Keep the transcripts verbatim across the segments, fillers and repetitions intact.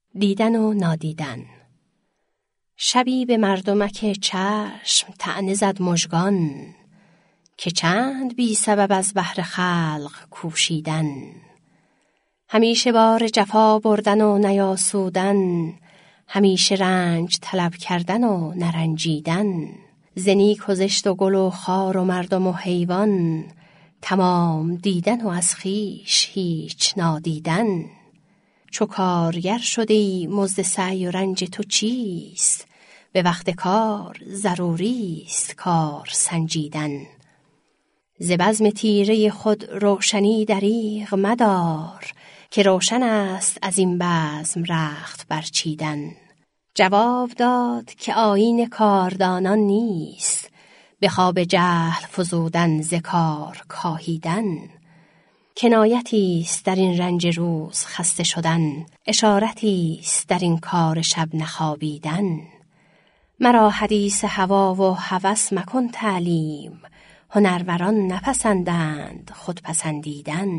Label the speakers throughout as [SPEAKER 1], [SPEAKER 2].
[SPEAKER 1] دیدن و نادیدن. شبی به مردمک چشم طعنه زد مژگان، که چند بی سبب از بهر خلق کوشیدن. همیشه بار جفا بردن و نیاسودن، همیشه رنج طلب کردن و نرنجیدن. ز نیک و زشت و گل و خار و مردم و حیوان، تمام دیدن و از خویش هیچ نادیدن. چو کارگر شدی مزد سعی و رنج تو چیست؟ به وقت کار ضروری است کار سنجیدن. ز بزم تیره خود روشنی دریغ مدار، که روشن است از این بزم رخت برچیدن. جواب داد که آیین کاردانان نیست، به خواب جهل فزودن ز کار کاهیدن. کنایتی است در این رنج روز خسته شدن، اشارتی است در این کار شب نخوابیدن. مرا حدیث هوا و هوس مکن تعلیم، هنروران نپسندند خود پسندیدن.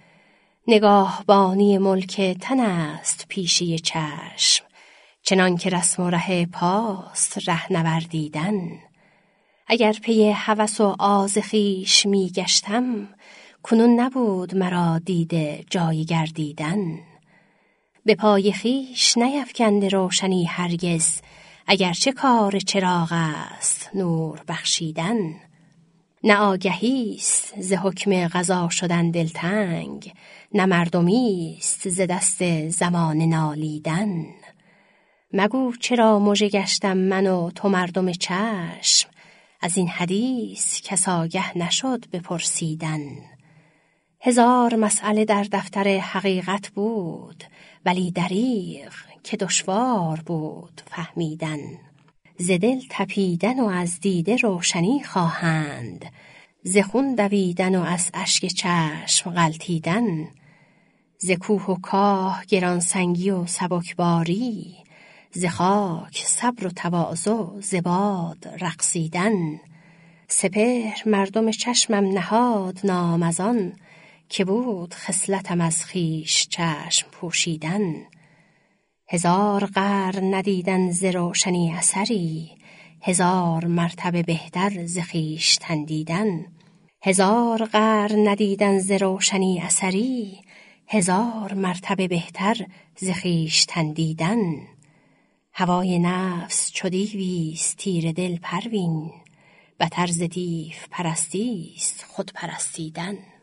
[SPEAKER 1] نگاهبانی ملک تن است پیشی چشم، چنان که رسم و ره پاست ره نوردیدن. اگر پی هوس و آز خویش می گشتم، کنون نبود مرا دیده جای گردیدن. به پای خویش نیفکنده روشنی هرگز، اگرچه کار چراغ است نور بخشیدن. نه آگهی است ز حکم قضا شدن دلتنگ، نه مردمی است ز دست زمانه نالیدن. مگو چرا مژه گشتم من و تو مردم چشم، از این حدیث کس آگه نشد بپرسیدن. هزار مسئله در دفتر حقیقت بود، ولی دریغ که دشوار بود فهمیدن. ز دل تپیدن و از دیده روشنی خواهند، ز خون دویدن و از اشک چشم غلتیدن. ز کوه و کاه گرانسنگی و سبکباری، ز خاک صبر و تواضع ز باد رقصیدن. سپهر مردم چشمم نهاد نام از آن، که بود خصلتم از خویش چشم پوشیدن. هزار قرن ندیدن ز روشنی اثری، هزار مرتبه بهتر ز خویشتن دیدن. هزار قرن ندیدن ز روشنی اثری، هزار مرتبه بهتر ز خویشتن دیدن. هوای نفس چو دیویست تیره دل پروین، بتر ز دیو پرستی است خود پرستیدن.